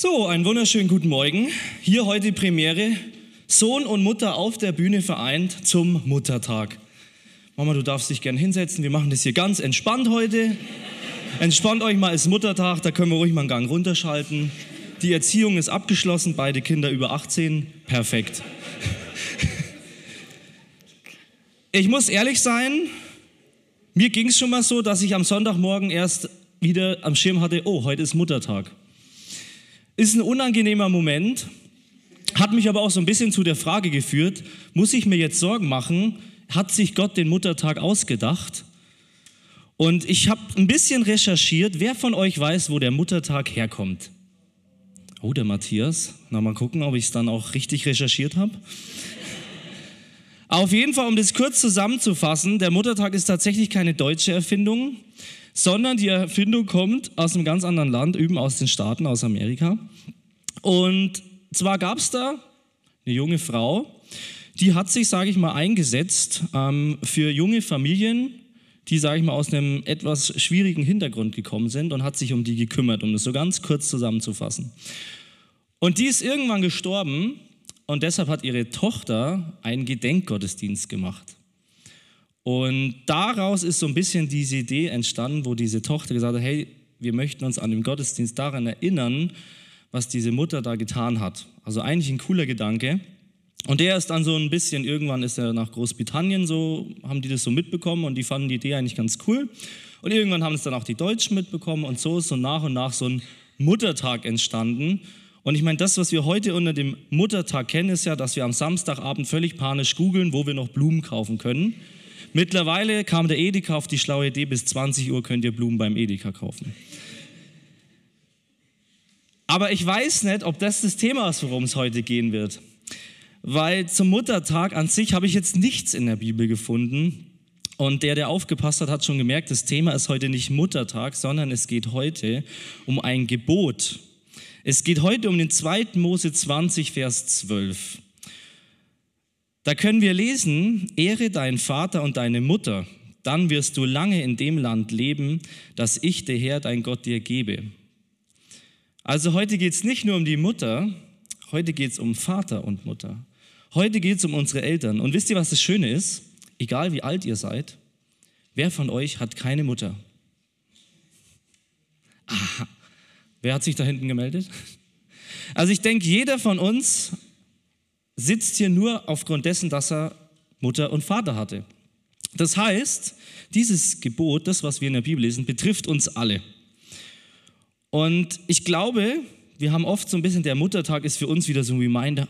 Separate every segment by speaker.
Speaker 1: So, einen wunderschönen guten Morgen. Hier heute die Premiere. Sohn und Mutter auf der Bühne vereint zum Muttertag. Mama, du darfst dich gerne hinsetzen. Wir machen das hier ganz entspannt heute. Entspannt euch mal, es ist Muttertag, da können wir ruhig mal einen Gang runterschalten. Die Erziehung ist abgeschlossen, beide Kinder über 18. Perfekt. Ich muss ehrlich sein, mir ging es schon mal so, dass ich am Sonntagmorgen erst wieder am Schirm hatte, oh, heute ist Muttertag. Ist ein unangenehmer Moment, hat mich aber auch so ein bisschen zu der Frage geführt, muss ich mir jetzt Sorgen machen, hat sich Gott den Muttertag ausgedacht? Und ich habe ein bisschen recherchiert, wer von euch weiß, wo der Muttertag herkommt? Oh, der Matthias. Na, mal gucken, ob ich es dann auch richtig recherchiert habe. Auf jeden Fall, um das kurz zusammenzufassen, der Muttertag ist tatsächlich keine deutsche Erfindung, sondern die Erfindung kommt aus einem ganz anderen Land, üben aus den Staaten, aus Amerika. Und zwar gab es da eine junge Frau, die hat sich, sage ich mal, eingesetzt für junge Familien, die, sage ich mal, aus einem etwas schwierigen Hintergrund gekommen sind und hat sich um die gekümmert, um das so ganz kurz zusammenzufassen. Und die ist irgendwann gestorben und deshalb hat ihre Tochter einen Gedenkgottesdienst gemacht. Und daraus ist so ein bisschen diese Idee entstanden, wo diese Tochter gesagt hat, hey, wir möchten uns an dem Gottesdienst daran erinnern, was diese Mutter da getan hat. Also eigentlich ein cooler Gedanke. Und der ist dann so ein bisschen, irgendwann ist er nach Großbritannien so, haben die das so mitbekommen und die fanden die Idee eigentlich ganz cool. Und irgendwann haben es dann auch die Deutschen mitbekommen und so ist so nach und nach so ein Muttertag entstanden. Und ich meine, das, was wir heute unter dem Muttertag kennen, ist ja, dass wir am Samstagabend völlig panisch googeln, wo wir noch Blumen kaufen können. Mittlerweile kam der Edeka auf die schlaue Idee, bis 20 Uhr könnt ihr Blumen beim Edeka kaufen. Aber ich weiß nicht, ob das Thema ist, worum es heute gehen wird. Weil zum Muttertag an sich habe ich jetzt nichts in der Bibel gefunden. Und der aufgepasst hat, hat schon gemerkt, das Thema ist heute nicht Muttertag, sondern es geht heute um ein Gebot. Es geht heute um den 2. Mose 20, Vers 12. Da können wir lesen, ehre deinen Vater und deine Mutter, dann wirst du lange in dem Land leben, das ich, der Herr, dein Gott, dir gebe. Also heute geht es nicht nur um die Mutter, heute geht es um Vater und Mutter. Heute geht es um unsere Eltern. Und wisst ihr, was das Schöne ist? Egal wie alt ihr seid, wer von euch hat keine Mutter? Aha. Wer hat sich da hinten gemeldet? Also ich denke, jeder von uns sitzt hier nur aufgrund dessen, dass er Mutter und Vater hatte. Das heißt, dieses Gebot, das, was wir in der Bibel lesen, betrifft uns alle. Und ich glaube, wir haben oft so ein bisschen, der Muttertag ist für uns wieder so ein Reminder,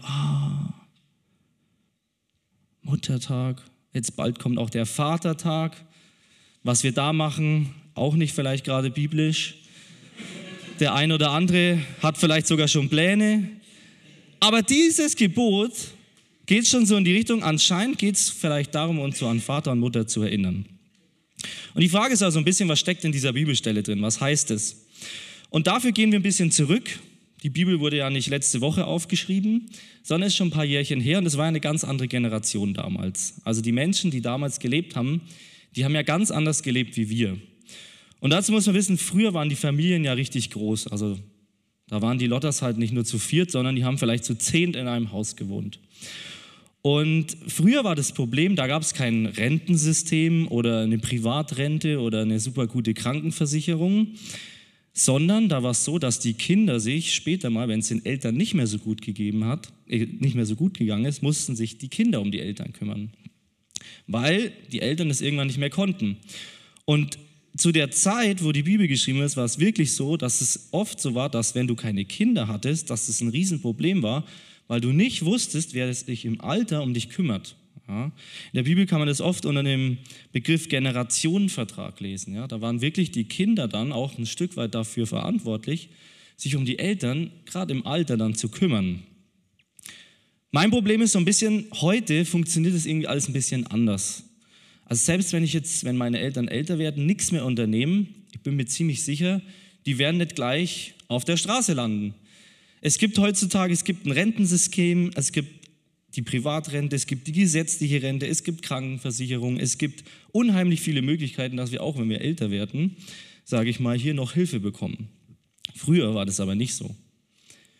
Speaker 1: Muttertag, jetzt bald kommt auch der Vatertag. Was wir da machen, auch nicht vielleicht gerade biblisch. Der ein oder andere hat vielleicht sogar schon Pläne. Aber dieses Gebot geht schon so in die Richtung, anscheinend geht es vielleicht darum, uns so an Vater und Mutter zu erinnern. Und die Frage ist also ein bisschen, was steckt in dieser Bibelstelle drin? Was heißt es? Und dafür gehen wir ein bisschen zurück. Die Bibel wurde ja nicht letzte Woche aufgeschrieben, sondern ist schon ein paar Jährchen her und es war eine ganz andere Generation damals. Also die Menschen, die damals gelebt haben, die haben ja ganz anders gelebt wie wir. Und dazu muss man wissen, früher waren die Familien ja richtig groß. Also da waren die Lotters halt nicht nur zu 4, sondern die haben vielleicht zu 10 in einem Haus gewohnt. Und früher war das Problem, da gab es kein Rentensystem oder eine Privatrente oder eine super gute Krankenversicherung, sondern da war es so, dass die Kinder sich später mal, wenn es den Eltern nicht mehr so gut gegangen ist, mussten sich die Kinder um die Eltern kümmern, weil die Eltern es irgendwann nicht mehr konnten. Und zu der Zeit, wo die Bibel geschrieben ist, war es wirklich so, dass es oft so war, dass wenn du keine Kinder hattest, dass das ein Riesenproblem war, weil du nicht wusstest, wer sich im Alter um dich kümmert. Ja? In der Bibel kann man das oft unter dem Begriff Generationenvertrag lesen. Ja? Da waren wirklich die Kinder dann auch ein Stück weit dafür verantwortlich, sich um die Eltern gerade im Alter dann zu kümmern. Mein Problem ist so ein bisschen, heute funktioniert es irgendwie alles ein bisschen anders. Also selbst wenn meine Eltern älter werden, nichts mehr unternehmen, ich bin mir ziemlich sicher, die werden nicht gleich auf der Straße landen. Es gibt heutzutage, ein Rentensystem, es gibt die Privatrente, es gibt die gesetzliche Rente, es gibt Krankenversicherung, es gibt unheimlich viele Möglichkeiten, dass wir auch, wenn wir älter werden, sage ich mal, hier noch Hilfe bekommen. Früher war das aber nicht so.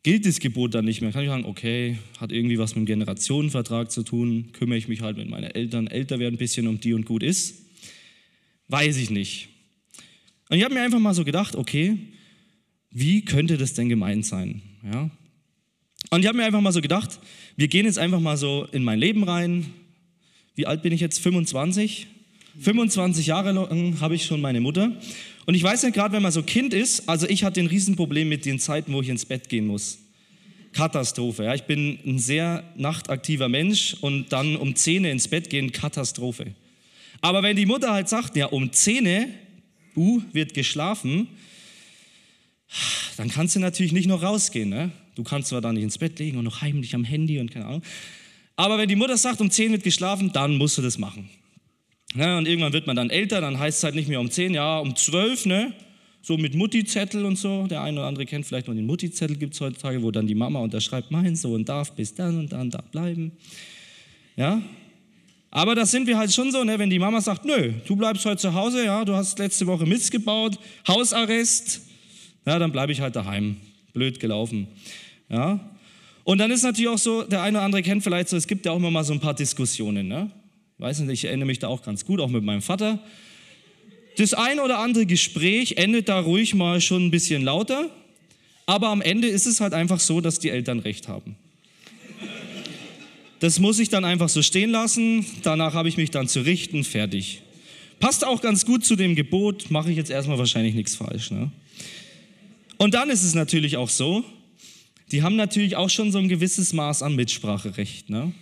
Speaker 1: gilt das Gebot dann nicht mehr. Kann ich sagen, okay, hat irgendwie was mit dem Generationenvertrag zu tun, kümmere ich mich halt, wenn meine Eltern älter werden, ein bisschen um die und gut ist. Weiß ich nicht. Und ich habe mir einfach mal so gedacht, okay, wie könnte das denn gemeint sein? Ja? Und ich habe mir einfach mal so gedacht, wir gehen jetzt einfach mal so in mein Leben rein. Wie alt bin ich jetzt? 25? 25 Jahre lang habe ich schon meine Mutter. Und ich weiß ja gerade, wenn man so Kind ist, also ich hatte ein Riesenproblem mit den Zeiten, wo ich ins Bett gehen muss. Katastrophe. Ja? Ich bin ein sehr nachtaktiver Mensch und dann um 10 ins Bett gehen, Katastrophe. Aber wenn die Mutter halt sagt, ja um 10 wird geschlafen, dann kannst du natürlich nicht noch rausgehen. Ne? Du kannst zwar dann nicht ins Bett legen und noch heimlich am Handy und keine Ahnung. Aber wenn die Mutter sagt, um 10 wird geschlafen, dann musst du das machen. Ja, und irgendwann wird man dann älter, dann heißt es halt nicht mehr um 10, ja um 12, ne? So mit Mutti-Zettel und so. Der eine oder andere kennt vielleicht noch den Mutti-Zettel, gibt es heutzutage, wo dann die Mama unterschreibt, mein Sohn darf bis dann und dann da bleiben. Ja? Aber da sind wir halt schon so, ne? Wenn die Mama sagt, nö, du bleibst heute zu Hause, ja, du hast letzte Woche Mist gebaut, Hausarrest, ja, dann bleibe ich halt daheim. Blöd gelaufen. Ja? Und dann ist natürlich auch so, der eine oder andere kennt vielleicht so, es gibt ja auch immer mal so ein paar Diskussionen, ne? Ich weiß nicht, ich erinnere mich da auch ganz gut, auch mit meinem Vater. Das ein oder andere Gespräch endet da ruhig mal schon ein bisschen lauter, aber am Ende ist es halt einfach so, dass die Eltern recht haben. Das muss ich dann einfach so stehen lassen, danach habe ich mich dann zu richten, fertig. Passt auch ganz gut zu dem Gebot, mache ich jetzt erstmal wahrscheinlich nichts falsch. Ne? Und dann ist es natürlich auch so, die haben natürlich auch schon so ein gewisses Maß an Mitspracherecht. Ne?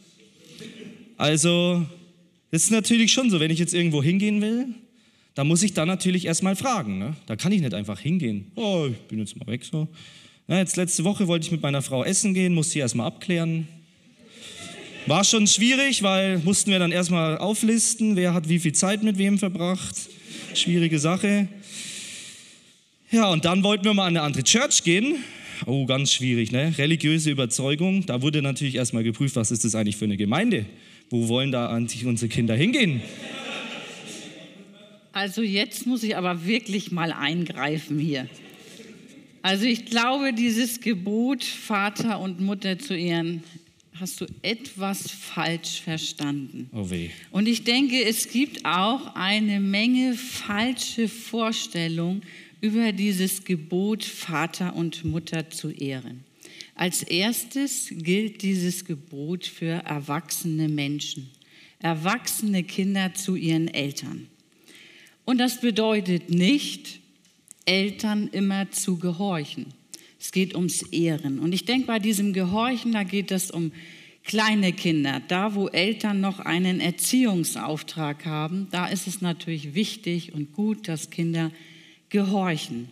Speaker 1: Also, das ist natürlich schon so, wenn ich jetzt irgendwo hingehen will, dann muss ich dann natürlich erstmal fragen. Ne? Da kann ich nicht einfach hingehen. Oh, ich bin jetzt mal weg so. Ja, jetzt letzte Woche wollte ich mit meiner Frau essen gehen, musste sie erstmal abklären. War schon schwierig, weil mussten wir dann erstmal auflisten, wer hat wie viel Zeit mit wem verbracht. Schwierige Sache. Ja, und dann wollten wir mal an eine andere Church gehen. Oh, ganz schwierig, ne? Religiöse Überzeugung. Da wurde natürlich erstmal geprüft, was ist das eigentlich für eine Gemeinde? Wo wollen da eigentlich unsere Kinder hingehen?
Speaker 2: Also jetzt muss ich aber wirklich mal eingreifen hier. Also ich glaube, dieses Gebot, Vater und Mutter zu ehren, hast du etwas falsch verstanden.
Speaker 1: Oh weh.
Speaker 2: Und ich denke, es gibt auch eine Menge falsche Vorstellungen über dieses Gebot, Vater und Mutter zu ehren. Als erstes gilt dieses Gebot für erwachsene Menschen, erwachsene Kinder zu ihren Eltern. Und das bedeutet nicht, Eltern immer zu gehorchen. Es geht ums Ehren. Und ich denke, bei diesem Gehorchen, da geht es um kleine Kinder. Da, wo Eltern noch einen Erziehungsauftrag haben, da ist es natürlich wichtig und gut, dass Kinder gehorchen.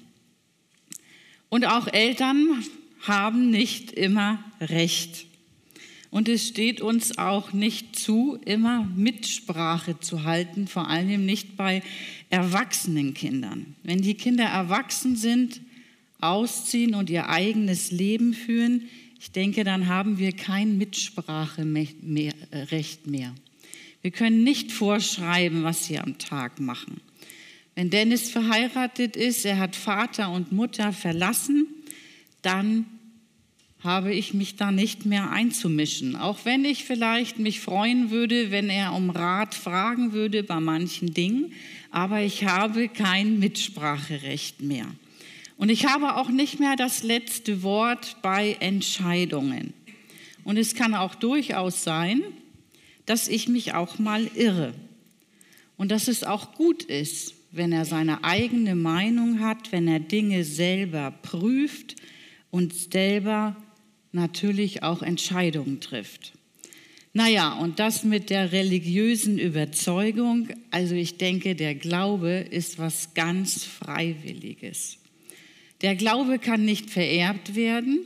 Speaker 2: Und auch Eltern haben nicht immer Recht. Und es steht uns auch nicht zu, immer Mitsprache zu halten, vor allem nicht bei erwachsenen Kindern. Wenn die Kinder erwachsen sind, ausziehen und ihr eigenes Leben führen, ich denke, dann haben wir kein Mitspracherecht mehr. Wir können nicht vorschreiben, was sie am Tag machen. Wenn Dennis verheiratet ist, er hat Vater und Mutter verlassen, dann habe ich mich da nicht mehr einzumischen. Auch wenn ich vielleicht mich freuen würde, wenn er um Rat fragen würde bei manchen Dingen, aber ich habe kein Mitspracherecht mehr. Und ich habe auch nicht mehr das letzte Wort bei Entscheidungen. Und es kann auch durchaus sein, dass ich mich auch mal irre. Und dass es auch gut ist, wenn er seine eigene Meinung hat, wenn er Dinge selber prüft und selber natürlich auch Entscheidungen trifft. Naja, und das mit der religiösen Überzeugung, also ich denke, der Glaube ist was ganz Freiwilliges. Der Glaube kann nicht vererbt werden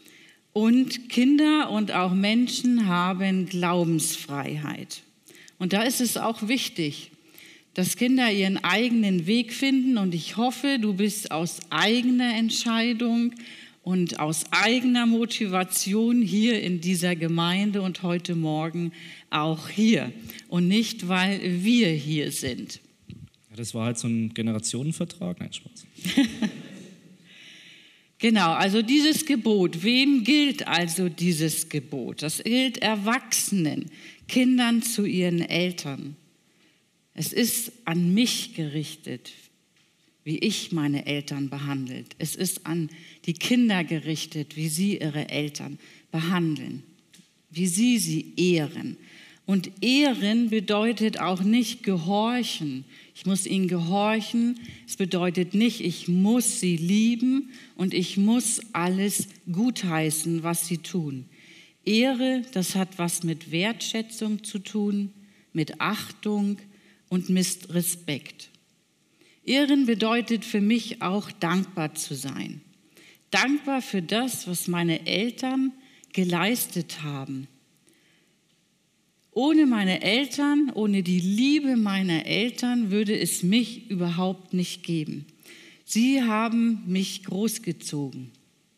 Speaker 2: und Kinder und auch Menschen haben Glaubensfreiheit. Und da ist es auch wichtig, dass Kinder ihren eigenen Weg finden und ich hoffe, du bist aus eigener Entscheidung und aus eigener Motivation hier in dieser Gemeinde und heute Morgen auch hier und nicht, weil wir hier sind.
Speaker 1: Ja, das war halt so ein Generationenvertrag, nein, Spaß.
Speaker 2: Genau, also dieses Gebot. Wem gilt also dieses Gebot? Das gilt Erwachsenen, Kindern zu ihren Eltern. Es ist an mich gerichtet, wie ich meine Eltern behandelt. Es ist an die Kinder gerichtet, wie sie ihre Eltern behandeln, wie sie ehren. Und ehren bedeutet auch nicht gehorchen. Ich muss ihnen gehorchen. Es bedeutet nicht, ich muss sie lieben und ich muss alles gutheißen, was sie tun. Ehre, das hat was mit Wertschätzung zu tun, mit Achtung und mit Respekt. Ehren bedeutet für mich auch dankbar zu sein. Dankbar für das, was meine Eltern geleistet haben. Ohne meine Eltern, ohne die Liebe meiner Eltern würde es mich überhaupt nicht geben. Sie haben mich großgezogen.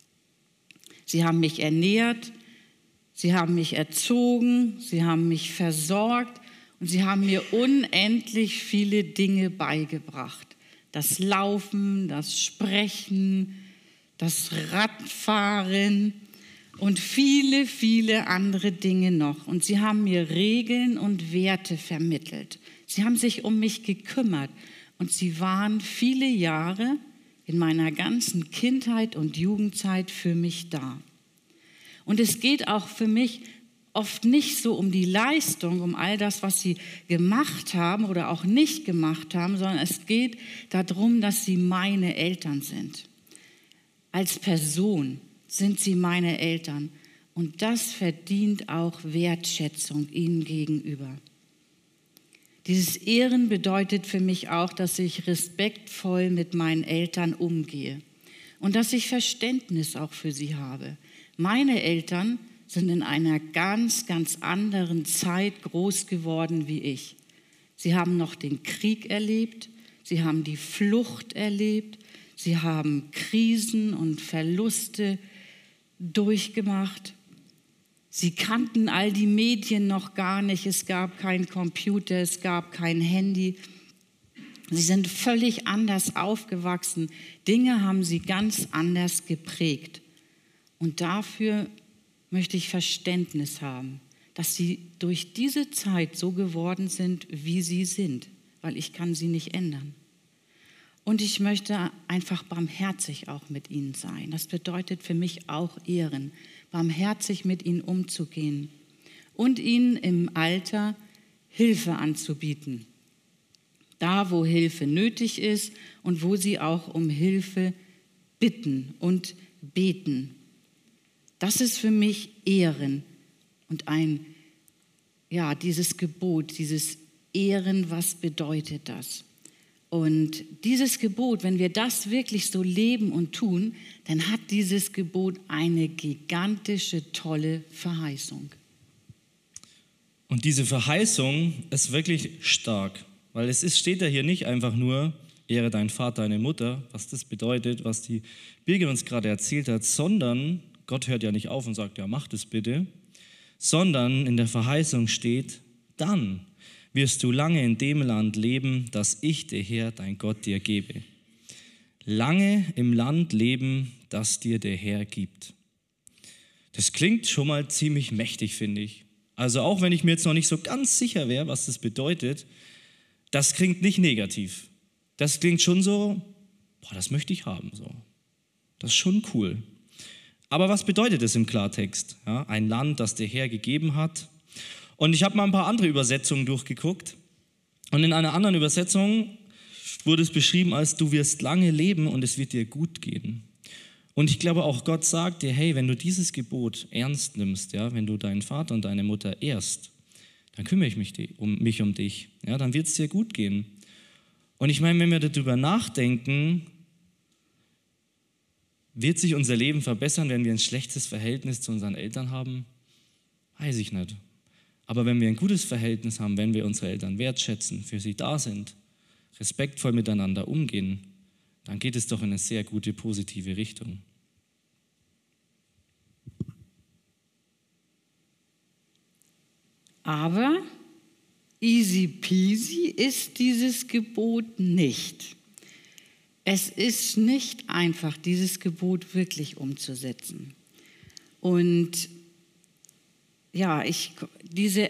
Speaker 2: Sie haben mich ernährt, sie haben mich erzogen, sie haben mich versorgt und sie haben mir unendlich viele Dinge beigebracht. Das Laufen, das Sprechen, das Radfahren und viele, viele andere Dinge noch. Und sie haben mir Regeln und Werte vermittelt. Sie haben sich um mich gekümmert und sie waren viele Jahre in meiner ganzen Kindheit und Jugendzeit für mich da. Und es geht auch für mich oft nicht so um die Leistung, um all das, was sie gemacht haben oder auch nicht gemacht haben, sondern es geht darum, dass sie meine Eltern sind. Als Person sind sie meine Eltern und das verdient auch Wertschätzung ihnen gegenüber. Dieses Ehren bedeutet für mich auch, dass ich respektvoll mit meinen Eltern umgehe und dass ich Verständnis auch für sie habe. Meine Eltern sind in einer ganz, ganz anderen Zeit groß geworden wie ich. Sie haben noch den Krieg erlebt, sie haben die Flucht erlebt, sie haben Krisen und Verluste durchgemacht. Sie kannten all die Medien noch gar nicht, es gab keinen Computer, es gab kein Handy. Sie sind völlig anders aufgewachsen. Dinge haben sie ganz anders geprägt. Und dafür möchte ich Verständnis haben, dass sie durch diese Zeit so geworden sind, wie sie sind, weil ich kann sie nicht ändern. Und ich möchte einfach barmherzig auch mit ihnen sein. Das bedeutet für mich auch ehren, barmherzig mit ihnen umzugehen und ihnen im Alter Hilfe anzubieten. Da, wo Hilfe nötig ist und wo sie auch um Hilfe bitten und beten. Das ist für mich Ehren und dieses Gebot, dieses Ehren, was bedeutet das? Und dieses Gebot, wenn wir das wirklich so leben und tun, dann hat dieses Gebot eine gigantische, tolle Verheißung.
Speaker 1: Und diese Verheißung ist wirklich stark, weil steht ja hier nicht einfach nur, ehre deinen Vater, deine Mutter, was das bedeutet, was die Birgit uns gerade erzählt hat, sondern Gott hört ja nicht auf und sagt, ja, mach das bitte, sondern in der Verheißung steht, dann wirst du lange in dem Land leben, das ich, der Herr, dein Gott, dir gebe. Lange im Land leben, das dir der Herr gibt. Das klingt schon mal ziemlich mächtig, finde ich. Also auch wenn ich mir jetzt noch nicht so ganz sicher wäre, was das bedeutet, das klingt nicht negativ. Das klingt schon so, das möchte ich haben. So. Das ist schon cool. Aber was bedeutet es im Klartext? Ja, ein Land, das der Herr gegeben hat. Und ich habe mal ein paar andere Übersetzungen durchgeguckt. Und in einer anderen Übersetzung wurde es beschrieben als, du wirst lange leben und es wird dir gut gehen. Und ich glaube auch, Gott sagt dir, hey, wenn du dieses Gebot ernst nimmst, ja, wenn du deinen Vater und deine Mutter ehrst, dann kümmere ich mich um dich. Ja, dann wird es dir gut gehen. Und ich meine, wenn wir darüber nachdenken, wird sich unser Leben verbessern, wenn wir ein schlechtes Verhältnis zu unseren Eltern haben? Weiß ich nicht. Aber wenn wir ein gutes Verhältnis haben, wenn wir unsere Eltern wertschätzen, für sie da sind, respektvoll miteinander umgehen, dann geht es doch in eine sehr gute, positive Richtung.
Speaker 2: Aber easy peasy ist dieses Gebot nicht. Es ist nicht einfach, dieses Gebot wirklich umzusetzen. Und ja, diese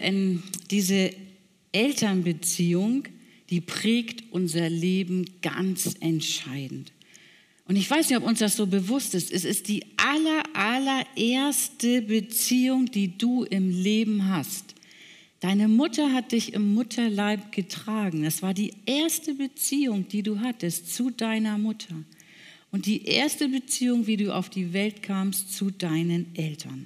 Speaker 2: Elternbeziehung, die prägt unser Leben ganz entscheidend. Und ich weiß nicht, ob uns das so bewusst ist. Es ist die allererste Beziehung, die du im Leben hast. Deine Mutter hat dich im Mutterleib getragen. Das war die erste Beziehung, die du hattest zu deiner Mutter. Und die erste Beziehung, wie du auf die Welt kamst, zu deinen Eltern.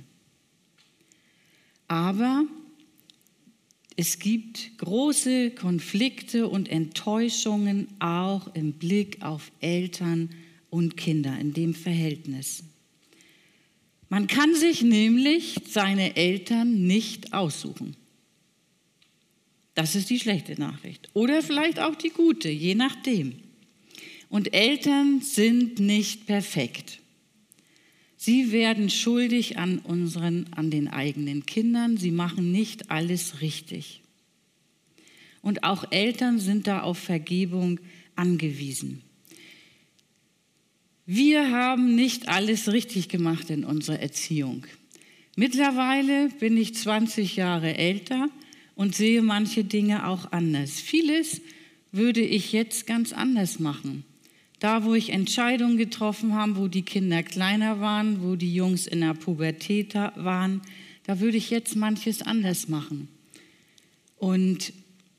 Speaker 2: Aber es gibt große Konflikte und Enttäuschungen auch im Blick auf Eltern und Kinder in dem Verhältnis. Man kann sich nämlich seine Eltern nicht aussuchen. Das ist die schlechte Nachricht. Oder vielleicht auch die gute, je nachdem. Und Eltern sind nicht perfekt. Sie werden schuldig an den eigenen Kindern. Sie machen nicht alles richtig. Und auch Eltern sind da auf Vergebung angewiesen. Wir haben nicht alles richtig gemacht in unserer Erziehung. Mittlerweile bin ich 20 Jahre älter und sehe manche Dinge auch anders. Vieles würde ich jetzt ganz anders machen. Da, wo ich Entscheidungen getroffen habe, wo die Kinder kleiner waren, wo die Jungs in der Pubertät waren, da würde ich jetzt manches anders machen. Und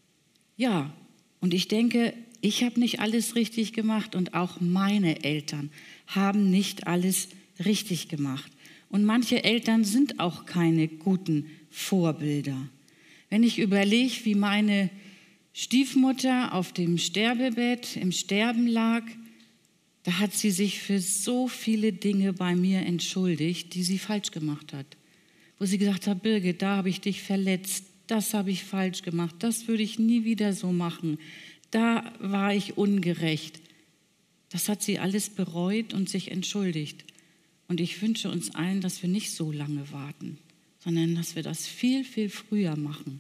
Speaker 2: ja, und ich denke, ich habe nicht alles richtig gemacht und auch meine Eltern haben nicht alles richtig gemacht. Und manche Eltern sind auch keine guten Vorbilder. Wenn ich überlege, wie meine Stiefmutter auf dem Sterbebett im Sterben lag, da hat sie sich für so viele Dinge bei mir entschuldigt, die sie falsch gemacht hat. Wo sie gesagt hat, Birgit, da habe ich dich verletzt, das habe ich falsch gemacht, das würde ich nie wieder so machen, da war ich ungerecht. Das hat sie alles bereut und sich entschuldigt. Und ich wünsche uns allen, dass wir nicht so lange warten, sondern dass wir das viel, viel früher machen.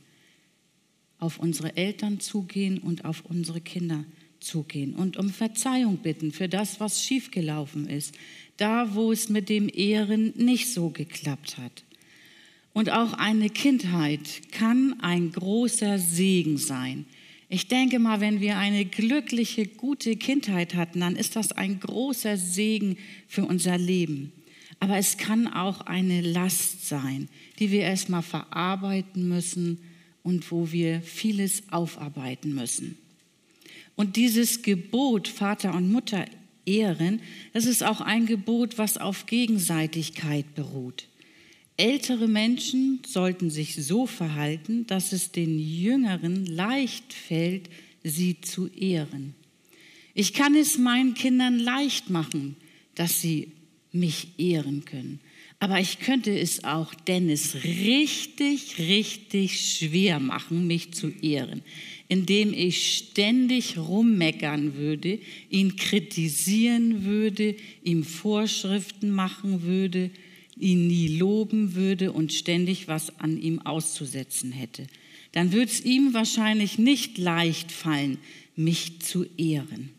Speaker 2: Auf unsere Eltern zugehen und auf unsere Kinder zugehen und um Verzeihung bitten für das, was schiefgelaufen ist, da, wo es mit dem Ehren nicht so geklappt hat. Und auch eine Kindheit kann ein großer Segen sein. Ich denke mal, wenn wir eine glückliche, gute Kindheit hatten, dann ist das ein großer Segen für unser Leben. Aber es kann auch eine Last sein, die wir erstmal verarbeiten müssen und wo wir vieles aufarbeiten müssen. Und dieses Gebot, Vater und Mutter ehren, das ist auch ein Gebot, was auf Gegenseitigkeit beruht. Ältere Menschen sollten sich so verhalten, dass es den Jüngeren leicht fällt, sie zu ehren. Ich kann es meinen Kindern leicht machen, dass sie mich ehren können. Aber ich könnte es auch Dennis richtig, richtig schwer machen, mich zu ehren, indem ich ständig rummeckern würde, ihn kritisieren würde, ihm Vorschriften machen würde, ihn nie loben würde und ständig was an ihm auszusetzen hätte. Dann würde es ihm wahrscheinlich nicht leicht fallen, mich zu ehren.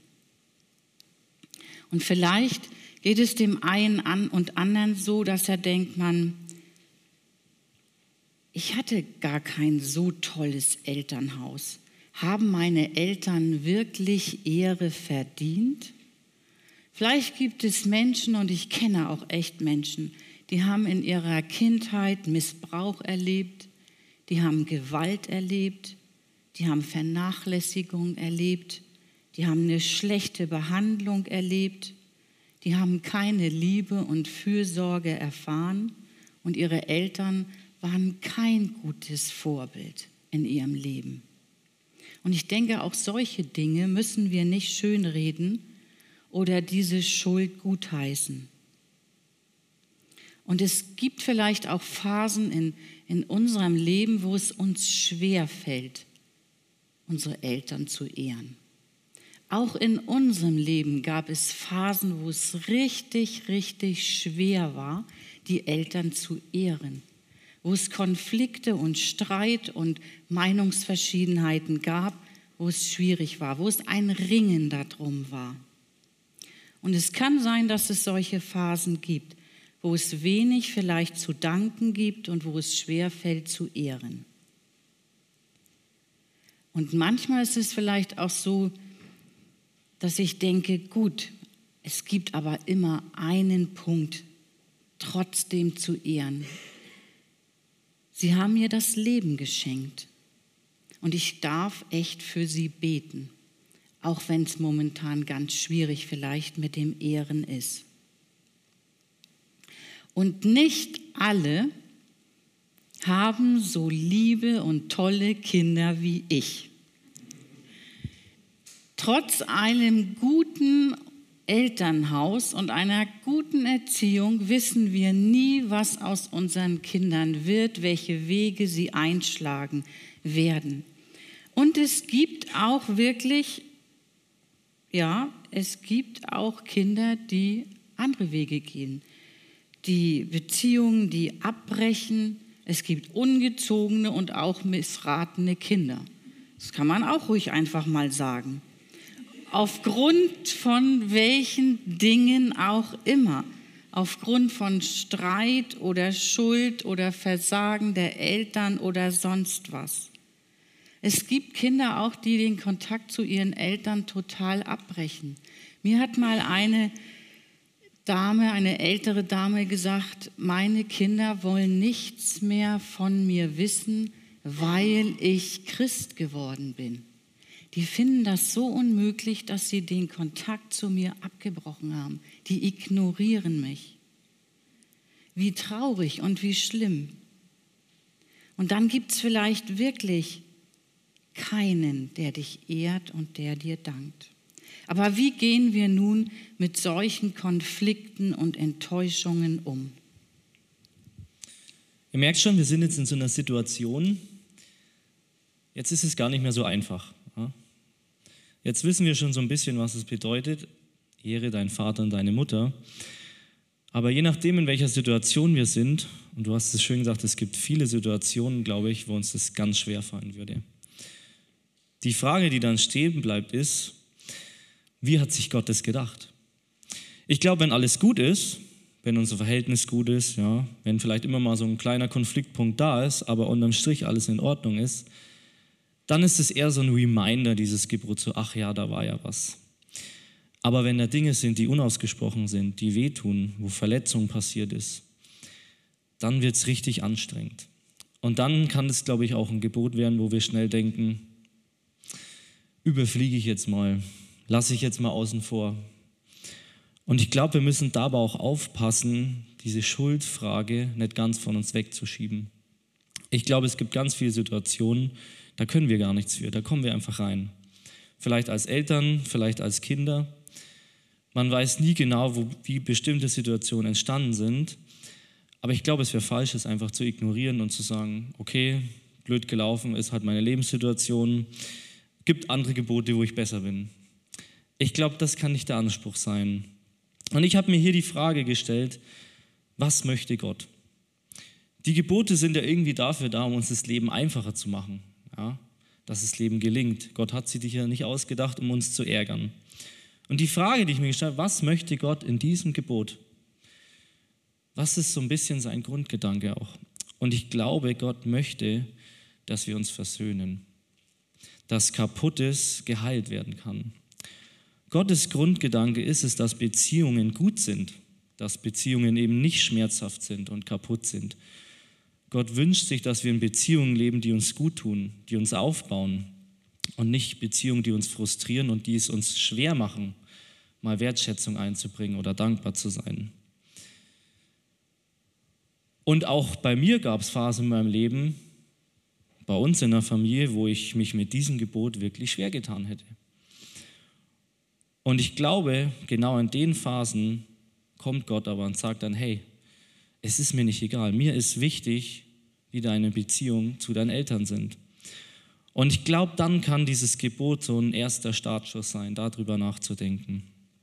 Speaker 2: Und vielleicht geht es dem einen und anderen so, dass er denkt, ich hatte gar kein so tolles Elternhaus. Haben meine Eltern wirklich Ehre verdient? Vielleicht gibt es Menschen, und ich kenne auch echt Menschen, die haben in ihrer Kindheit Missbrauch erlebt, die haben Gewalt erlebt, die haben Vernachlässigung erlebt, die haben eine schlechte Behandlung erlebt, die haben keine Liebe und Fürsorge erfahren und ihre Eltern waren kein gutes Vorbild in ihrem Leben. Und ich denke, auch solche Dinge müssen wir nicht schönreden oder diese Schuld gutheißen. Und es gibt vielleicht auch Phasen in unserem Leben, wo es uns schwer fällt, unsere Eltern zu ehren. Auch in unserem Leben gab es Phasen, wo es richtig, richtig schwer war, die Eltern zu ehren. Wo es Konflikte und Streit und Meinungsverschiedenheiten gab, wo es schwierig war, wo es ein Ringen darum war. Und es kann sein, dass es solche Phasen gibt, wo es wenig vielleicht zu danken gibt und wo es schwer fällt zu ehren. Und manchmal ist es vielleicht auch so, dass ich denke, gut, es gibt aber immer einen Punkt, trotzdem zu ehren. Sie haben mir das Leben geschenkt und ich darf echt für sie beten, auch wenn es momentan ganz schwierig vielleicht mit dem Ehren ist. Und nicht alle haben so liebe und tolle Kinder wie ich. Trotz einem guten Elternhaus und einer guten Erziehung wissen wir nie, was aus unseren Kindern wird, welche Wege sie einschlagen werden. Und es gibt auch wirklich, es gibt auch Kinder, die andere Wege gehen. Die Beziehungen, die abbrechen. Es gibt ungezogene und auch missratene Kinder. Das kann man auch ruhig einfach mal sagen. Aufgrund von welchen Dingen auch immer. Aufgrund von Streit oder Schuld oder Versagen der Eltern oder sonst was. Es gibt Kinder auch, die den Kontakt zu ihren Eltern total abbrechen. Mir hat mal eine ältere Dame gesagt, meine Kinder wollen nichts mehr von mir wissen, weil ich Christ geworden bin. Die finden das so unmöglich, dass sie den Kontakt zu mir abgebrochen haben. Die ignorieren mich. Wie traurig und wie schlimm. Und dann gibt es vielleicht wirklich keinen, der dich ehrt und der dir dankt. Aber wie gehen wir nun mit solchen Konflikten und Enttäuschungen um?
Speaker 1: Ihr merkt schon, wir sind jetzt in so einer Situation, jetzt ist es gar nicht mehr so einfach. Jetzt wissen wir schon so ein bisschen, was es bedeutet, ehre deinen Vater und deine Mutter. Aber je nachdem, in welcher Situation wir sind, und du hast es schön gesagt, es gibt viele Situationen, glaube ich, wo uns das ganz schwer fallen würde. Die Frage, die dann stehen bleibt, ist, wie hat sich Gott das gedacht? Ich glaube, wenn alles gut ist, wenn unser Verhältnis gut ist, wenn vielleicht immer mal so ein kleiner Konfliktpunkt da ist, aber unterm Strich alles in Ordnung ist, dann ist es eher so ein Reminder, dieses Gebot, so, ach ja, da war ja was. Aber wenn da Dinge sind, die unausgesprochen sind, die wehtun, wo Verletzung passiert ist, dann wird es richtig anstrengend. Und dann kann es, glaube ich, auch ein Gebot werden, wo wir schnell denken, überfliege ich jetzt mal, lasse ich jetzt mal außen vor. Und ich glaube, wir müssen dabei auch aufpassen, diese Schuldfrage nicht ganz von uns wegzuschieben. Ich glaube, es gibt ganz viele Situationen, da können wir gar nichts für, da kommen wir einfach rein. Vielleicht als Eltern, vielleicht als Kinder. Man weiß nie genau, wie bestimmte Situationen entstanden sind. Aber ich glaube, es wäre falsch, es einfach zu ignorieren und zu sagen, okay, blöd gelaufen, ist halt meine Lebenssituation, gibt andere Gebote, wo ich besser bin. Ich glaube, das kann nicht der Anspruch sein. Und ich habe mir hier die Frage gestellt, was möchte Gott? Die Gebote sind ja irgendwie dafür da, um uns das Leben einfacher zu machen, dass das Leben gelingt. Gott hat sie ja nicht ausgedacht, um uns zu ärgern. Und die Frage, die ich mir gestellt habe, was möchte Gott in diesem Gebot? Was ist so ein bisschen sein Grundgedanke auch? Und ich glaube, Gott möchte, dass wir uns versöhnen, dass Kaputtes geheilt werden kann. Gottes Grundgedanke ist es, dass Beziehungen gut sind, dass Beziehungen eben nicht schmerzhaft sind und kaputt sind. Gott wünscht sich, dass wir in Beziehungen leben, die uns gut tun, die uns aufbauen und nicht Beziehungen, die uns frustrieren und die es uns schwer machen, mal Wertschätzung einzubringen oder dankbar zu sein. Und auch bei mir gab es Phasen in meinem Leben, bei uns in der Familie, wo ich mich mit diesem Gebot wirklich schwer getan hätte. Und ich glaube, genau in den Phasen kommt Gott aber und sagt dann, hey, es ist mir nicht egal, mir ist wichtig, wie deine Beziehungen zu deinen Eltern sind. Und ich glaube, dann kann dieses Gebot so ein erster Startschuss sein, darüber nachzudenken.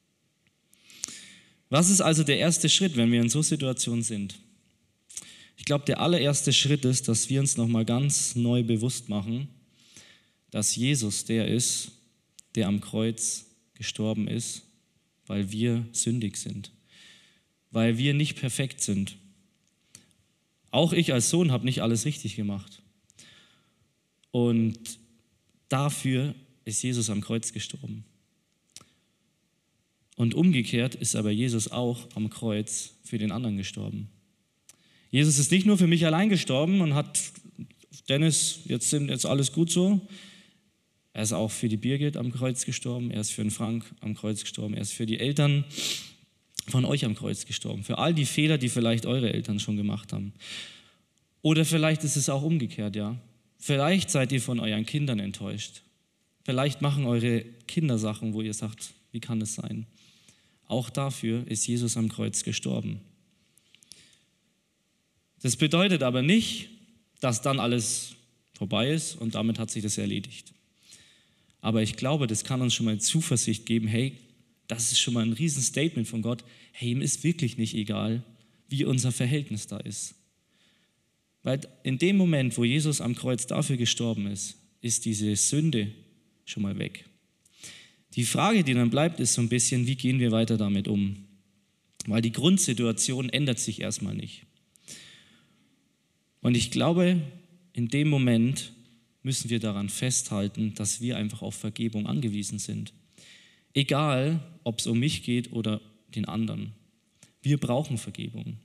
Speaker 1: Was ist also der erste Schritt, wenn wir in so Situationen sind? Ich glaube, der allererste Schritt ist, dass wir uns nochmal ganz neu bewusst machen, dass Jesus der ist, der am Kreuz gestorben ist weil wir sündig sind, weil wir nicht perfekt sind. Auch ich als Sohn habe nicht alles richtig gemacht. Und dafür ist Jesus am Kreuz gestorben. Und umgekehrt ist aber Jesus auch am Kreuz für den anderen gestorben. Jesus ist nicht nur für mich allein gestorben und hat, Dennis, jetzt alles gut so. Er ist auch für die Birgit am Kreuz gestorben, er ist für den Frank am Kreuz gestorben, er ist für die Eltern von euch am Kreuz gestorben. Für all die Fehler, die vielleicht eure Eltern schon gemacht haben. Oder vielleicht ist es auch umgekehrt, ja. Vielleicht seid ihr von euren Kindern enttäuscht. Vielleicht machen eure Kinder Sachen, wo ihr sagt, wie kann das sein? Auch dafür ist Jesus am Kreuz gestorben. Das bedeutet aber nicht, dass dann alles vorbei ist und damit hat sich das erledigt. Aber ich glaube, das kann uns schon mal Zuversicht geben, hey, das ist schon mal ein Riesenstatement von Gott, hey, ihm ist wirklich nicht egal, wie unser Verhältnis da ist. Weil in dem Moment, wo Jesus am Kreuz dafür gestorben ist, ist diese Sünde schon mal weg. Die Frage, die dann bleibt, ist so ein bisschen, wie gehen wir weiter damit um? Weil die Grundsituation ändert sich erstmal nicht. Und ich glaube, in dem Moment müssen wir daran festhalten, dass wir einfach auf Vergebung angewiesen sind. Egal, ob es um mich geht oder den anderen. Wir brauchen Vergebung.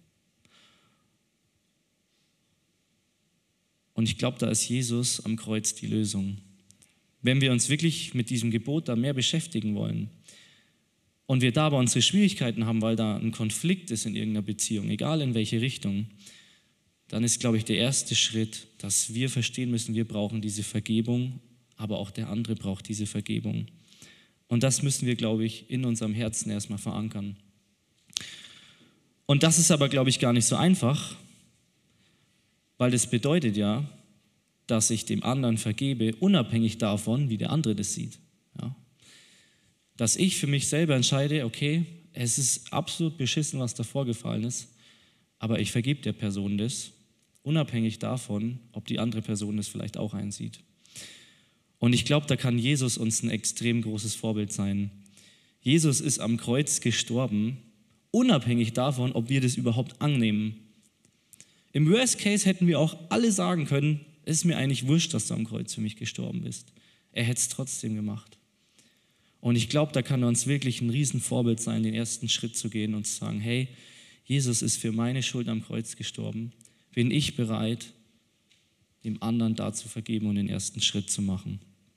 Speaker 1: Und ich glaube, da ist Jesus am Kreuz die Lösung. Wenn wir uns wirklich mit diesem Gebot da mehr beschäftigen wollen und wir da aber unsere Schwierigkeiten haben, weil da ein Konflikt ist in irgendeiner Beziehung, egal in welche Richtung, dann ist, glaube ich, der erste Schritt, dass wir verstehen müssen, wir brauchen diese Vergebung, aber auch der andere braucht diese Vergebung. Und das müssen wir, glaube ich, in unserem Herzen erstmal verankern. Und das ist aber, glaube ich, gar nicht so einfach, weil das bedeutet ja, dass ich dem anderen vergebe, unabhängig davon, wie der andere das sieht. Ja. Dass ich für mich selber entscheide, okay, es ist absolut beschissen, was da vorgefallen ist, aber ich vergebe der Person das, unabhängig davon, ob die andere Person das vielleicht auch einsieht. Und ich glaube, da kann Jesus uns ein extrem großes Vorbild sein. Jesus ist am Kreuz gestorben, unabhängig davon, ob wir das überhaupt annehmen. Im Worst Case hätten wir auch alle sagen können, es ist mir eigentlich wurscht, dass du am Kreuz für mich gestorben bist. Er hätte es trotzdem gemacht. Und ich glaube, da kann uns wirklich ein Riesenvorbild sein, den ersten Schritt zu gehen und zu sagen, hey, Jesus ist für meine Schuld am Kreuz gestorben. Bin ich bereit, dem anderen da zu vergeben und den ersten Schritt zu machen?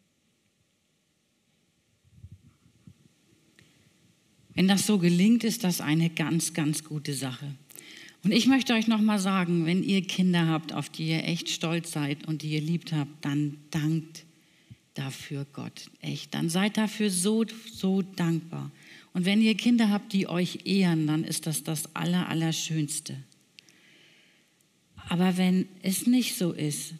Speaker 2: Wenn das so gelingt, ist das eine ganz, ganz gute Sache. Und ich möchte euch nochmal sagen, wenn ihr Kinder habt, auf die ihr echt stolz seid und die ihr liebt habt, dann dankt dafür Gott, echt. Dann seid dafür so, so dankbar. Und wenn ihr Kinder habt, die euch ehren, dann ist das das Allerschönste. Aber wenn es nicht so ist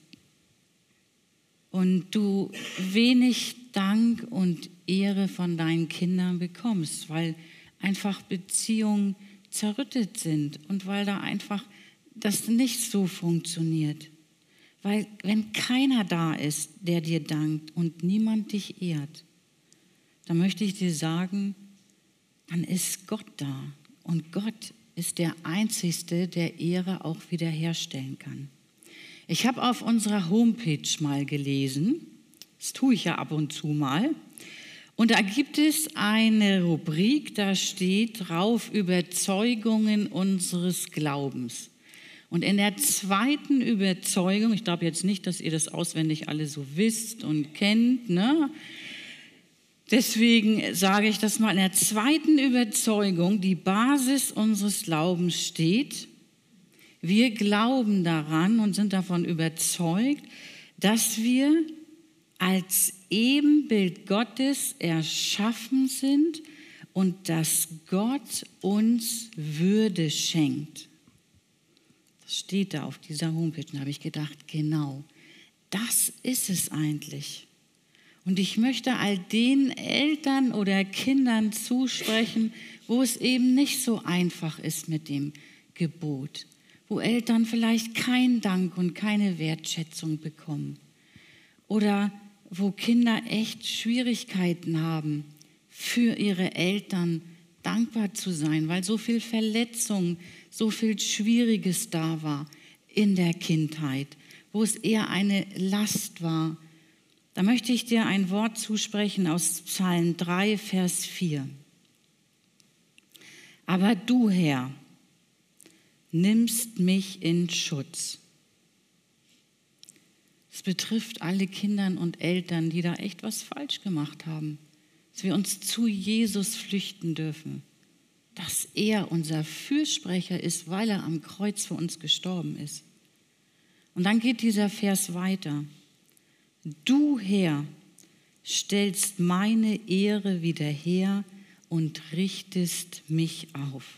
Speaker 2: und du wenig Dank und Ehre von deinen Kindern bekommst, weil einfach Beziehungen zerrüttet sind und weil da einfach das nicht so funktioniert. Weil wenn keiner da ist, der dir dankt und niemand dich ehrt, dann möchte ich dir sagen, dann ist Gott da. Und Gott ist der Einzige, der Ehre auch wiederherstellen kann. Ich habe auf unserer Homepage mal gelesen, das tue ich ja ab und zu mal, und da gibt es eine Rubrik, da steht drauf Überzeugungen unseres Glaubens. Und in der zweiten Überzeugung, ich glaube jetzt nicht, dass ihr das auswendig alle so wisst und kennt, ne? Deswegen sage ich das mal, in der zweiten Überzeugung, die Basis unseres Glaubens steht, wir glauben daran und sind davon überzeugt, dass wir als Ebenbild Gottes erschaffen sind und dass Gott uns Würde schenkt. Das steht da auf dieser Homepage. Da habe ich gedacht, genau, das ist es eigentlich. Und ich möchte all den Eltern oder Kindern zusprechen, wo es eben nicht so einfach ist mit dem Gebot, wo Eltern vielleicht keinen Dank und keine Wertschätzung bekommen oder wo Kinder echt Schwierigkeiten haben, für ihre Eltern dankbar zu sein, weil so viel Verletzung, so viel Schwieriges da war in der Kindheit, wo es eher eine Last war. Da möchte ich dir ein Wort zusprechen aus Psalm 3, Vers 4. Aber du, Herr, nimmst mich in Schutz. Es betrifft alle Kinder und Eltern, die da echt was falsch gemacht haben. Dass wir uns zu Jesus flüchten dürfen. Dass er unser Fürsprecher ist, weil er am Kreuz für uns gestorben ist. Und dann geht dieser Vers weiter. Du, Herr, stellst meine Ehre wieder her und richtest mich auf.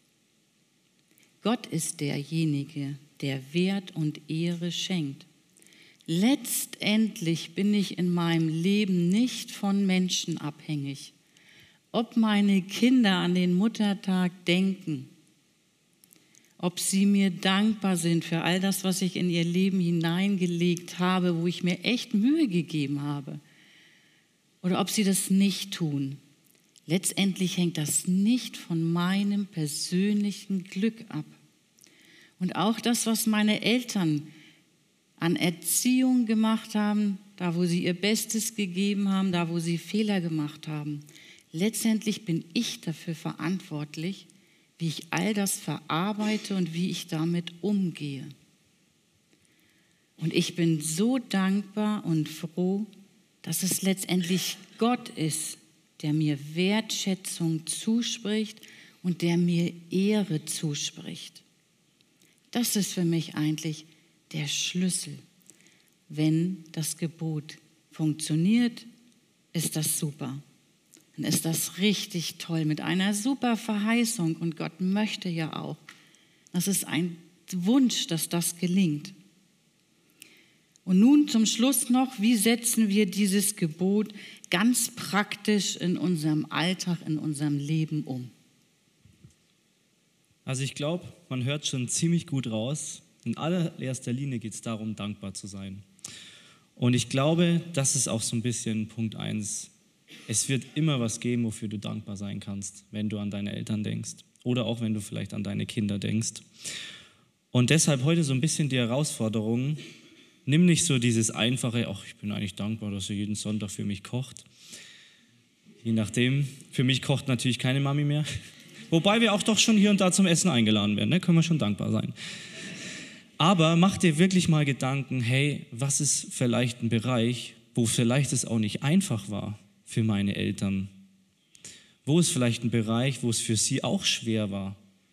Speaker 2: Gott ist derjenige, der Wert und Ehre schenkt. Letztendlich bin ich in meinem Leben nicht von Menschen abhängig. Ob meine Kinder an den Muttertag denken, ob sie mir dankbar sind für all das, was ich in ihr Leben hineingelegt habe, wo ich mir echt Mühe gegeben habe, oder ob sie das nicht tun. Letztendlich hängt das nicht von meinem persönlichen Glück ab. Und auch das, was meine Eltern an Erziehung gemacht haben, da wo sie ihr Bestes gegeben haben, da wo sie Fehler gemacht haben. Letztendlich bin ich dafür verantwortlich, wie ich all das verarbeite und wie ich damit umgehe. Und ich bin so dankbar und froh, dass es letztendlich Gott ist, der mir Wertschätzung zuspricht und der mir Ehre zuspricht. Das ist für mich eigentlich der Schlüssel. Wenn das Gebot funktioniert, ist das super. Dann ist das richtig toll mit einer super Verheißung. Und Gott möchte ja auch. Das ist ein Wunsch, dass das gelingt. Und nun zum Schluss noch, wie setzen wir dieses Gebot ganz praktisch in unserem Alltag, in unserem Leben um?
Speaker 1: Also ich glaube, man hört schon ziemlich gut raus. In allererster Linie geht es darum, dankbar zu sein. Und ich glaube, das ist auch so ein bisschen Punkt 1. Es wird immer was geben, wofür du dankbar sein kannst, wenn du an deine Eltern denkst oder auch wenn du vielleicht an deine Kinder denkst. Und deshalb heute so ein bisschen die Herausforderung, nimm nicht so dieses einfache, ach, ich bin eigentlich dankbar, dass er jeden Sonntag für mich kocht. Je nachdem, für mich kocht natürlich keine Mami mehr. Wobei wir auch doch schon hier und da zum Essen eingeladen werden, ne? Können wir schon dankbar sein. Aber mach dir wirklich mal Gedanken, hey, was ist vielleicht ein Bereich, wo vielleicht es auch nicht einfach war für meine Eltern? Wo ist vielleicht ein Bereich, wo es für sie auch schwer war,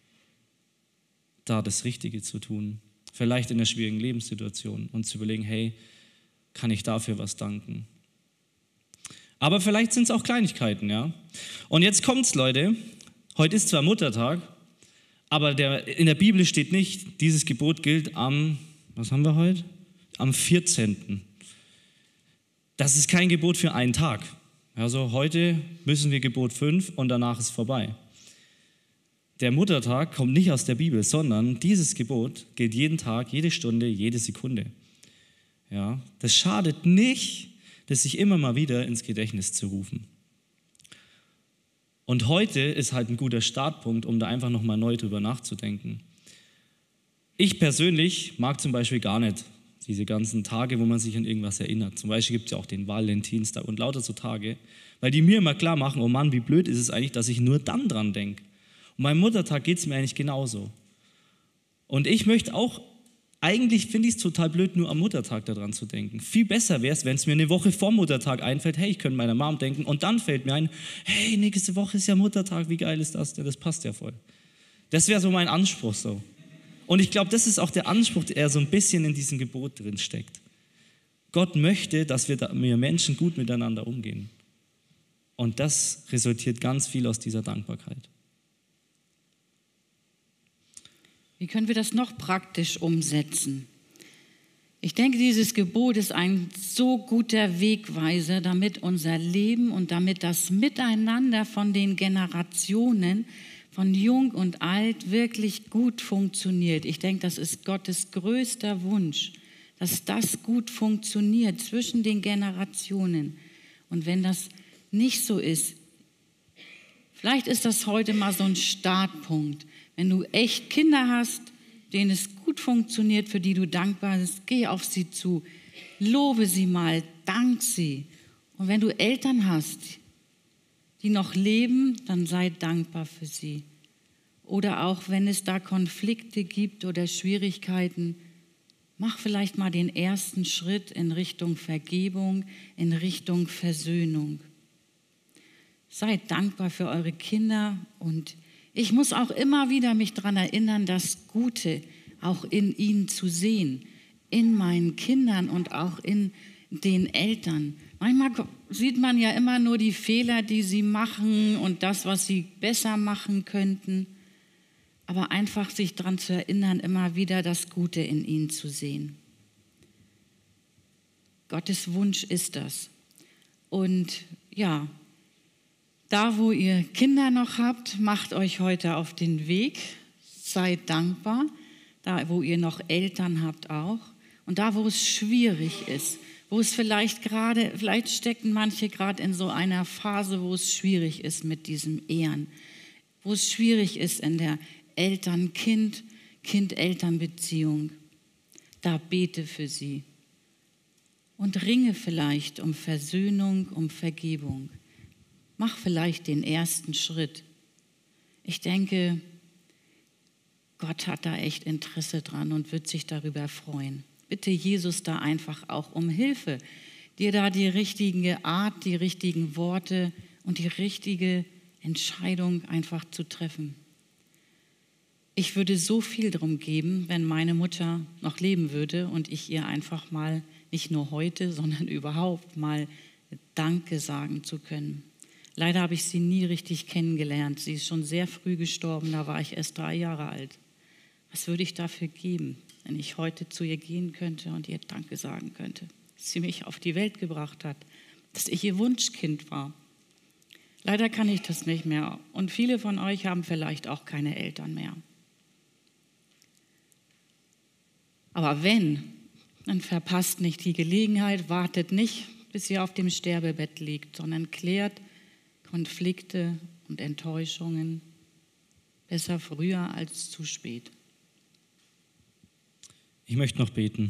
Speaker 1: da das Richtige zu tun? Vielleicht in einer schwierigen Lebenssituation und zu überlegen, hey, kann ich dafür was danken? Aber vielleicht sind es auch Kleinigkeiten, ja. Und jetzt kommt's, Leute. Heute ist zwar Muttertag, aber in der Bibel steht nicht, dieses Gebot gilt was haben wir heute? Am 14. Das ist kein Gebot für einen Tag. Also heute müssen wir Gebot 5 und danach ist vorbei. Der Muttertag kommt nicht aus der Bibel, sondern dieses Gebot gilt jeden Tag, jede Stunde, jede Sekunde. Ja, das schadet nicht, das sich immer mal wieder ins Gedächtnis zu rufen. Und heute ist halt ein guter Startpunkt, um da einfach nochmal neu drüber nachzudenken. Ich persönlich mag zum Beispiel gar nicht diese ganzen Tage, wo man sich an irgendwas erinnert. Zum Beispiel gibt es ja auch den Valentinstag und lauter so Tage, weil die mir immer klar machen, oh Mann, wie blöd ist es eigentlich, dass ich nur dann dran denke. Und beim Muttertag geht es mir eigentlich genauso. Und ich möchte auch, eigentlich finde ich es total blöd, nur am Muttertag daran zu denken. Viel besser wäre es, wenn es mir eine Woche vor Muttertag einfällt, hey, ich könnte meiner Mom denken und dann fällt mir ein, hey, nächste Woche ist ja Muttertag, wie geil ist das denn? Das passt ja voll. Das wäre so mein Anspruch so. Und ich glaube, das ist auch der Anspruch, der so ein bisschen in diesem Gebot drin steckt. Gott möchte, dass wir Menschen gut miteinander umgehen. Und das resultiert ganz viel aus dieser Dankbarkeit.
Speaker 2: Wie können wir das noch praktisch umsetzen? Ich denke, dieses Gebot ist ein so guter Wegweiser, damit unser Leben und damit das Miteinander von den Generationen, von Jung und Alt, wirklich gut funktioniert. Ich denke, das ist Gottes größter Wunsch, dass das gut funktioniert zwischen den Generationen. Und wenn das nicht so ist, Vielleicht ist das heute mal so ein Startpunkt. Wenn du echt Kinder hast, denen es gut funktioniert, für die du dankbar bist, geh auf sie zu, lobe sie mal, dank sie. Und wenn du Eltern hast, die noch leben, dann sei dankbar für sie. Oder auch wenn es da Konflikte gibt oder Schwierigkeiten, mach vielleicht mal den ersten Schritt in Richtung Vergebung, in Richtung Versöhnung. Seid dankbar für eure Kinder und ich muss auch immer wieder mich daran erinnern, das Gute auch in ihnen zu sehen, in meinen Kindern und auch in den Eltern. Manchmal sieht man ja immer nur die Fehler, die sie machen und das, was sie besser machen könnten. Aber einfach sich daran zu erinnern, immer wieder das Gute in ihnen zu sehen. Gottes Wunsch ist das. Und ja, da, wo ihr Kinder noch habt, macht euch heute auf den Weg, seid dankbar. Da, wo ihr noch Eltern habt auch. Und da, wo es schwierig ist, wo es vielleicht stecken manche gerade in so einer Phase, wo es schwierig ist mit diesem Ehren, wo es schwierig ist in der Kind-Eltern-Beziehung. Da bete für sie und ringe vielleicht um Versöhnung, um Vergebung. Mach vielleicht den ersten Schritt. Ich denke, Gott hat da echt Interesse dran und wird sich darüber freuen. Bitte Jesus da einfach auch um Hilfe, dir da die richtige Art, die richtigen Worte und die richtige Entscheidung einfach zu treffen. Ich würde so viel drum geben, wenn meine Mutter noch leben würde und ich ihr einfach mal, nicht nur heute, sondern überhaupt mal Danke sagen zu können. Leider habe ich sie nie richtig kennengelernt. Sie ist schon sehr früh gestorben, da war ich erst 3 Jahre alt. Was würde ich dafür geben, wenn ich heute zu ihr gehen könnte und ihr Danke sagen könnte, dass sie mich auf die Welt gebracht hat, dass ich ihr Wunschkind war. Leider kann ich das nicht mehr und viele von euch haben vielleicht auch keine Eltern mehr. Aber wenn, dann verpasst nicht die Gelegenheit, wartet nicht, bis ihr auf dem Sterbebett liegt, sondern klärt Konflikte und Enttäuschungen besser früher als zu spät.
Speaker 1: Ich möchte noch beten.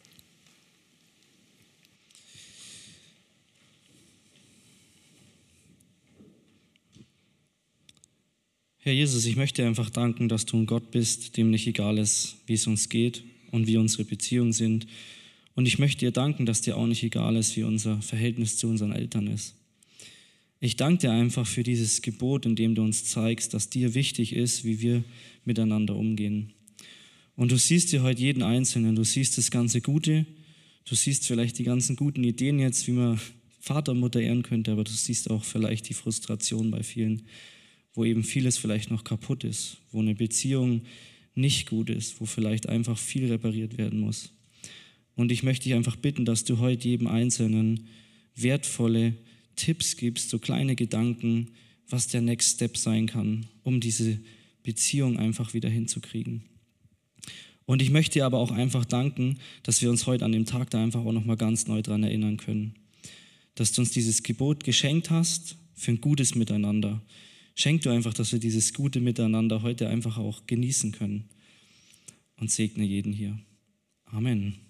Speaker 1: Herr Jesus, ich möchte dir einfach danken, dass du ein Gott bist, dem nicht egal ist, wie es uns geht und wie unsere Beziehungen sind. Und ich möchte dir danken, dass dir auch nicht egal ist, wie unser Verhältnis zu unseren Eltern ist. Ich danke dir einfach für dieses Gebot, in dem du uns zeigst, dass dir wichtig ist, wie wir miteinander umgehen. Und du siehst dir heute jeden Einzelnen, du siehst das ganze Gute, du siehst vielleicht die ganzen guten Ideen jetzt, wie man Vater und Mutter ehren könnte, aber du siehst auch vielleicht die Frustration bei vielen, wo eben vieles vielleicht noch kaputt ist, wo eine Beziehung nicht gut ist, wo vielleicht einfach viel repariert werden muss. Und ich möchte dich einfach bitten, dass du heute jedem Einzelnen wertvolle Tipps gibst, so kleine Gedanken, was der Next Step sein kann, um diese Beziehung einfach wieder hinzukriegen. Und ich möchte dir aber auch einfach danken, dass wir uns heute an dem Tag da einfach auch nochmal ganz neu dran erinnern können. Dass du uns dieses Gebot geschenkt hast für ein gutes Miteinander. Schenk du einfach, dass wir dieses gute Miteinander heute einfach auch genießen können. Und segne jeden hier. Amen.